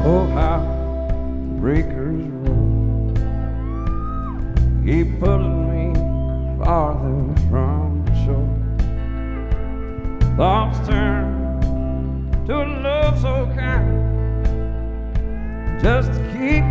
Oh, how the breakers roll, keep pulling me farther from the shore. Thoughts turn to a love so kind, just to keep